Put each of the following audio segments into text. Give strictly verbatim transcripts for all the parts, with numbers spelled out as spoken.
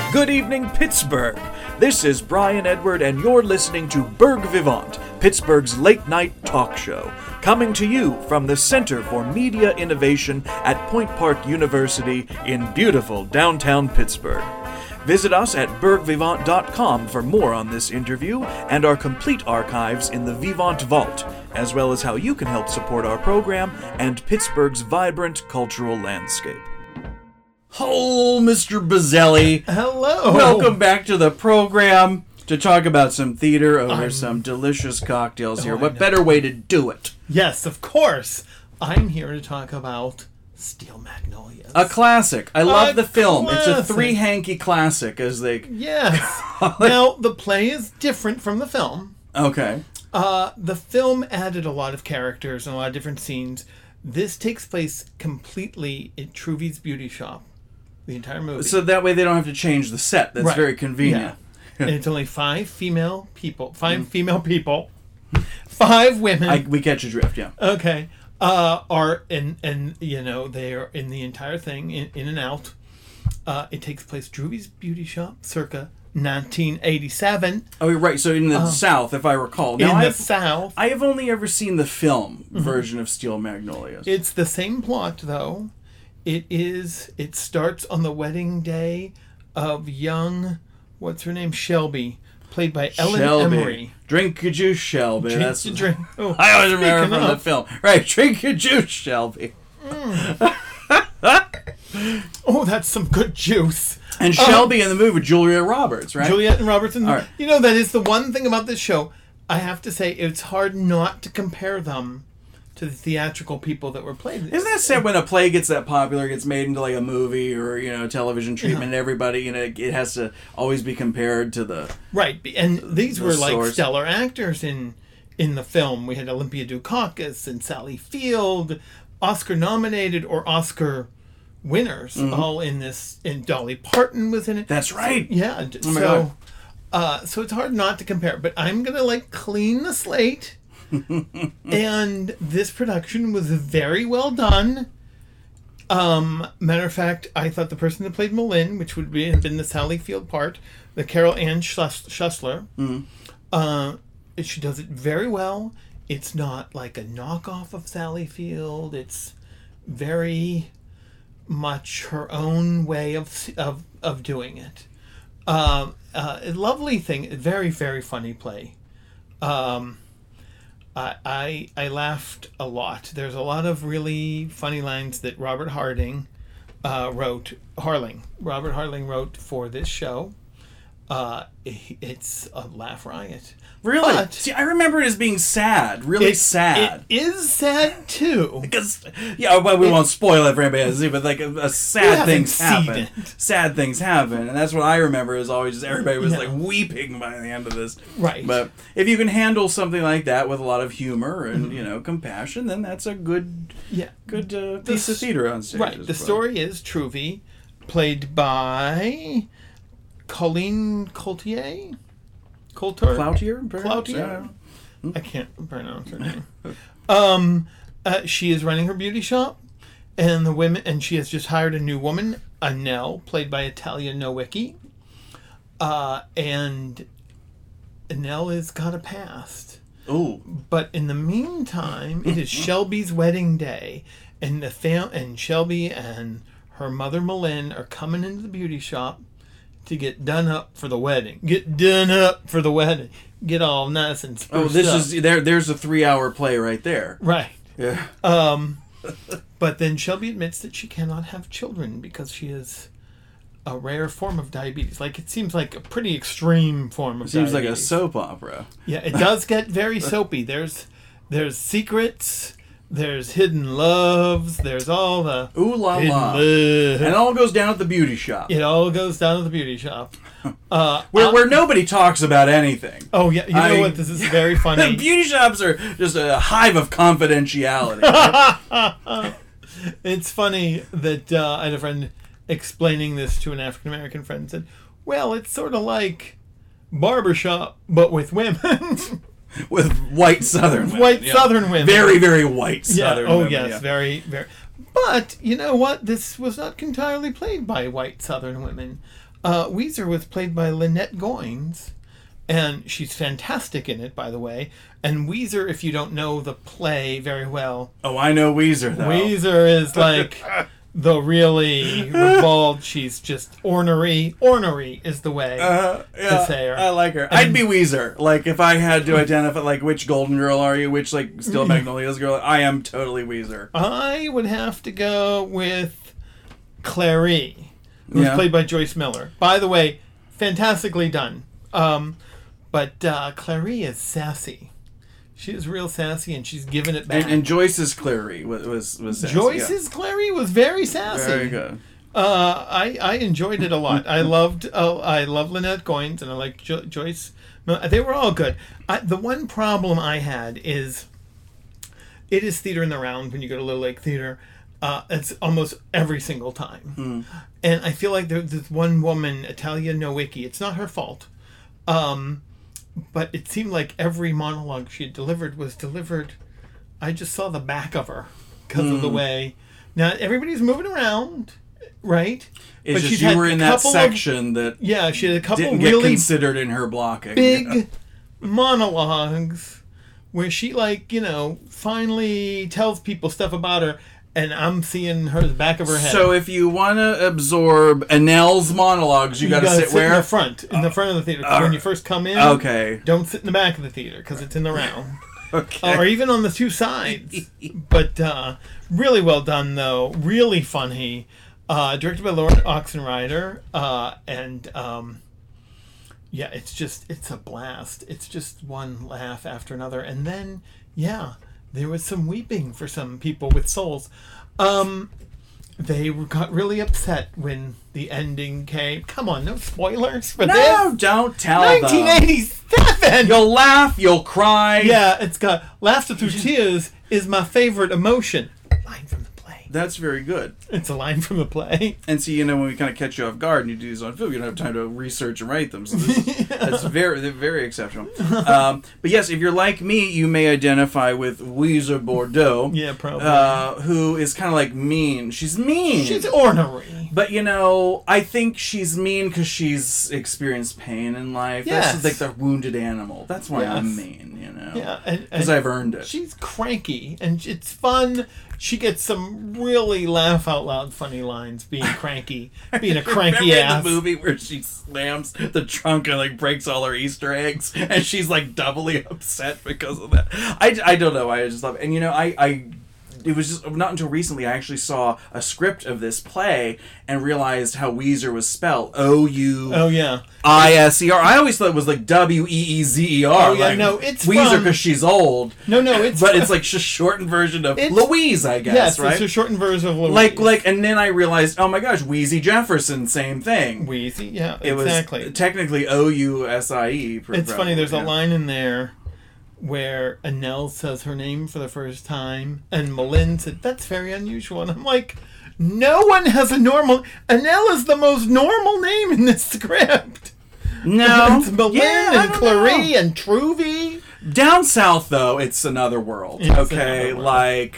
Good evening, Pittsburgh. This is Brian Edward, and you're listening to Berg Vivant, Pittsburgh's late-night talk show, coming to you from the Center for Media Innovation at Point Park University in beautiful downtown Pittsburgh. Visit us at berg vivant dot com for more on this interview and our complete archives in the Vivant Vault, as well as how you can help support our program and Pittsburgh's vibrant cultural landscape. Oh, Mister Bazzelli. Hello. Welcome back to the program to talk about some theater over I'm... some delicious cocktails here. Oh, what better way to do it? Yes, of course. I'm here to talk about Steel Magnolias. A classic. I love a the film. Classic. It's a three-hanky classic, as they... Yes. Now, the play is different from the film. Okay. Uh, the film added a lot of characters and a lot of different scenes. This takes place completely in Truvie's beauty shop. The entire movie. So that way they don't have to change the set. That's right. very convenient. Yeah. And it's only five female people. Five mm. female people. Five women. I, we catch a drift, yeah. Okay. Uh, are in, and you know, they are in the entire thing, in, in and out. Uh, it takes place Truvie's beauty shop, circa nineteen eighty-seven. Oh, you're right. So in the uh, South, if I recall. Now, in I've, the South. I have only ever seen the film mm-hmm. version of Steel Magnolias. It's the same plot, though. It is. It starts on the wedding day of young, what's her name, Shelby, played by Ellen Shelby. Emery. Drink your juice, Shelby. Drink That's your drink. Oh, I always remember from of. the film. Right, drink your juice, Shelby. Mm. Oh, that's some good juice. And Shelby um, in the movie, Julia Roberts, right? Juliet and Roberts. In the, right. You know, that is the one thing about this show. I have to say, it's hard not to compare them to the theatrical people that were played. Isn't that sad when a play gets that popular, gets made into like a movie or, you know, television treatment, yeah. and everybody, you know, it has to always be compared to the... Right, and these the were like source. stellar actors in in the film. We had Olympia Dukakis and Sally Field, Oscar-nominated or Oscar winners, mm-hmm. all in this, and Dolly Parton was in it. That's right. So, yeah, oh my so, God. Uh, so it's hard not to compare, but I'm going to like clean the slate. And this production was very well done. Um, matter of fact, I thought the person that played Malin, which would be, have been the Sally Field part, the Carol Ann Schussler, mm. uh, she does it very well. It's not like a knockoff of Sally Field. It's very much her own way of of, of doing it. Um, uh, a lovely thing, very, very funny play. Um... I, I I laughed a lot. There's a lot of really funny lines that Robert Harding uh, wrote. Harling. Robert Harling wrote for this show. Uh, it, it's a laugh riot. Really? But see, I remember it as being sad. Really it, sad. It is sad, too. Because, yeah, well, we it, won't spoil it for anybody to see, but like a, a sad things happen. It. Sad things happen. And that's what I remember is always just everybody was yeah. like weeping by the end of this. Right. But if you can handle something like that with a lot of humor and, mm-hmm. you know, compassion, then that's a good, yeah. good uh, piece the, of theater on stage. Right. The well. story is Truvie, played by Colleen Coultier. Coulter? Cloutier? Cloutier? Yeah. I can't pronounce her name. um, uh, she is running her beauty shop, and the women, and she has just hired a new woman, Annelle, played by Italia Nowicki. Uh, and Annelle has got a past. Ooh. But in the meantime, it is Shelby's wedding day, and the fam- and Shelby and her mother Malin are coming into the beauty shop to get done up for the wedding. Get done up for the wedding. Get all nice and spruced Oh, this up. is there. There's a three-hour play right there. Right. Yeah. Um, but then Shelby admits that she cannot have children because she has a rare form of diabetes. Like, it seems like a pretty extreme form of it seems diabetes. like a soap opera. Yeah, it does get very soapy. There's, there's secrets. There's hidden loves. There's all the ooh la hidden la, love. And it all goes down at the beauty shop. It all goes down at the beauty shop, uh, where um, where nobody talks about anything. Oh yeah, you know I, what? This is very funny. Beauty shops are just a hive of confidentiality. Right? It's funny that uh, I had a friend explaining this to an African American friend and said, "Well, it's sort of like barbershop, but with women." With white Southern women. White yeah. Southern women. Very, very white Southern yeah. Oh, women. yes. Yeah. Very, very. But, you know what? This was not entirely played by white Southern women. Uh, Weezer was played by Lynette Goins, and she's fantastic in it, by the way. And Weezer, if you don't know the play very well, Oh, I know Weezer, though. Weezer is like the really ribald. She's just ornery. Ornery is the way Uh, yeah, to say her. I like her. I'd be Weezer. Like, if I had to identify, like, which Golden Girl are you? Which, like, Steel Magnolias girl? I am totally Weezer. I would have to go with Clary, who's Yeah. played by Joyce Miller. By the way, fantastically done. Um, but uh, Clary is sassy. She is real sassy, and she's giving it back. And, and Joyce's Clary was was, was sassy, Joyce's Clary was very sassy. yeah. Very good. Uh, I I enjoyed it a lot. I loved uh, I love Lynette Goins, and I like jo- Joyce. No, they were all good. I, the one problem I had is it is theater in the round when you go to Little Lake Theater. Uh, it's almost every single time, Mm. and I feel like there, there's one woman, Italia Nowicki. It's not her fault, um, but it seemed like every monologue she had delivered was delivered. I just saw the back of her because Mm. of the way. Now everybody's moving around, right? It's But just she's you had were in a that couple of- section that Yeah, she had a couple didn't get really considered in her blocking. big monologues where she, like, you know, finally tells people stuff about her, and I'm seeing her the back of her head. So if you want to absorb Annelle's monologues, you, you got to gotta sit sit where? in the front, in the front of the theater. 'Cause when you first come in, Okay. don't sit in the back of the theater because it's in the round. Okay. Or even on the two sides. But uh, really well done, though. Really funny. Uh, directed by Lauren Oxenrider. Uh, and um, yeah, it's just, it's a blast. It's just one laugh after another. And then, yeah, there was some weeping for some people with souls. Um, they were- got really upset when the ending came. Come on, no spoilers for No, this. don't tell nineteen them. eighty-seven! You'll laugh, you'll cry. Yeah, it's got laughter through tears is my favorite emotion. Line from the play. That's very good. It's a line from the play. And see, you know, when we kind of catch you off guard and you do these on film, you don't have time to research and write them. So this, that's very, they're very exceptional. Um, but yes, if you're like me, you may identify with Weezer Bordeaux. Yeah, probably. Uh, who is kind of like mean. She's mean. She's ornery. But, you know, I think she's mean because she's experienced pain in life. Yes. That's like the wounded animal. That's why I'm Yes. mean, you know. Yeah, and Because and I've earned it. she's cranky, and it's fun. She gets some really laugh out loud funny lines being cranky, being a cranky Remember ass. the movie where she slams the trunk and like breaks all her Easter eggs, and she's like doubly upset because of that. I, I don't know. I just love it. And you know, I, I it was just not until recently I actually saw a script of this play and realized how Weezer was spelled. O U Oh yeah, I S E R. I always thought it was like W E E Z E R. Oh, yeah, like no, it's Weezer from- because she's old. no, no, it's But it's like just shortened version of It's- Louise, I guess, yes, right? it's a shortened version of Louise. like, like, and then I realized, oh my gosh, Wheezy Jefferson, same thing. Wheezy, yeah, It exactly. was technically O U S I E. It's funny, there's yeah. a line in there where Annelle says her name for the first time, and Malin said, that's very unusual. And I'm like, no one has a normal... Annelle is the most normal name in this script. No. It's Malin Yeah, I and don't Clary know. and Truvy. Down south, though, it's another world. It's okay? another world. Like,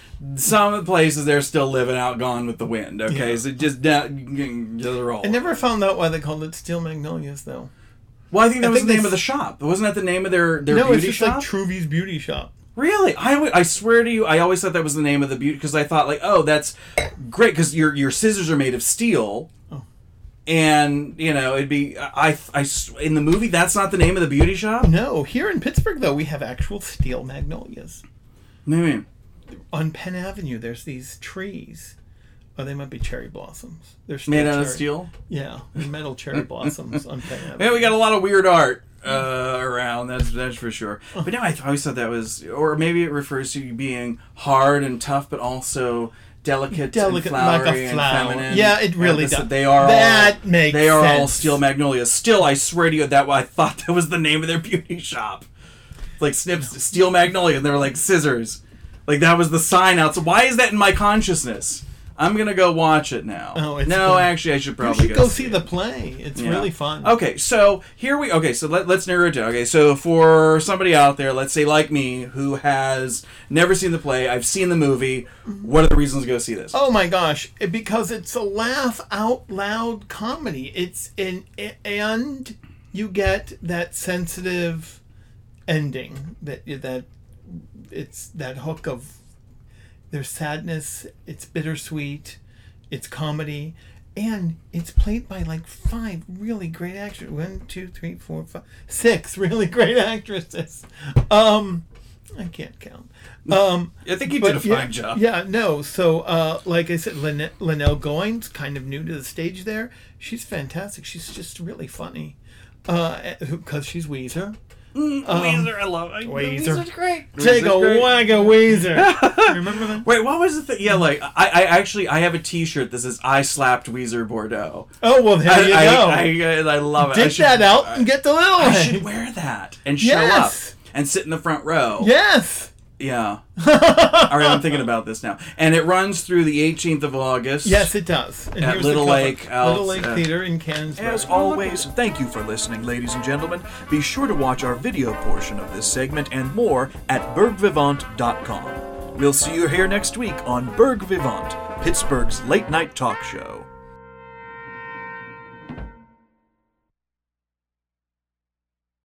some of the places they're still living out Gone with the Wind. Okay? Yeah. So just, down, just roll. I never found out why they called it Steel Magnolias, though. Well, I think that I was think the name they- of the shop. Wasn't that the name of their, their no, beauty it's just shop? like Truvy's Beauty Shop. Really? I, w- I swear to you, I always thought that was the name of the beauty because I thought like, oh, that's great because your your scissors are made of steel, Oh. and you know it'd be I, I in the movie that's not the name of the beauty shop. No, here in Pittsburgh, though, we have actual Steel Magnolias. Maybe. On Penn Avenue, there's these trees. Oh, they might be cherry blossoms. They're steel Made out of cherry- steel. Yeah, metal cherry blossoms on Penn Avenue. Yeah, we got a lot of weird art uh, around. That's that's for sure. But no, I th- always thought that was, or maybe it refers to you being hard and tough, but also delicate, Delicate, and flowery like a and flower. feminine. Yeah, it really And this- does. They are That all, makes They are all sense. steel magnolias. Still, I swear to you, that I thought that was the name of their beauty shop. Like Snips, Steel Magnolia, and they were like scissors. Like that was the sign out. So why is that in my consciousness? I'm gonna go watch it now. Oh, it's no, good. actually, I should You probably should go, go see the play. It's Yeah. really fun. Okay, so here we. Okay, so let, let's narrow it down. Okay, so for somebody out there, let's say like me, who has never seen the play, I've seen the movie. What are the reasons to go see this? Oh my gosh! It- Because it's a laugh out loud comedy. It's in and you get that sensitive ending that that it's that hook of there's sadness. It's bittersweet. It's comedy, and it's played by like five really great actors. One, two, three, four, five, six really great actresses. Um, I can't count. Um, I think you but did a fine yeah, job. Yeah, no. So, uh, like I said, Lin- Linnell Goines, kind of new to the stage there. She's fantastic. She's just really funny. Because she's Weezer. Mm, Weezer, I love it. Weezer. Weezer's great. Take a Weezer's great. whack of Weezer. Remember that? Wait, what was the thing? Yeah, like I, I actually I have a T-shirt that says "I slapped Weezer Bordeaux." Oh, well, there I, you I, go. I, I love it. I Dig should- that out I, and get the little I one. should wear that and show Yes. up and sit in the front row. Yes. Yeah. All right, I'm thinking about this now, and it runs through the eighteenth of August. Yes, it does. And At here's the Little cover. Lake out, Little Lake uh, Theater in Cannes. As always, thank you for listening, ladies and gentlemen. Be sure to watch our video portion of this segment and more at berg vivant dot com. We'll see you here next week on Berg Vivant, Pittsburgh's late night talk show.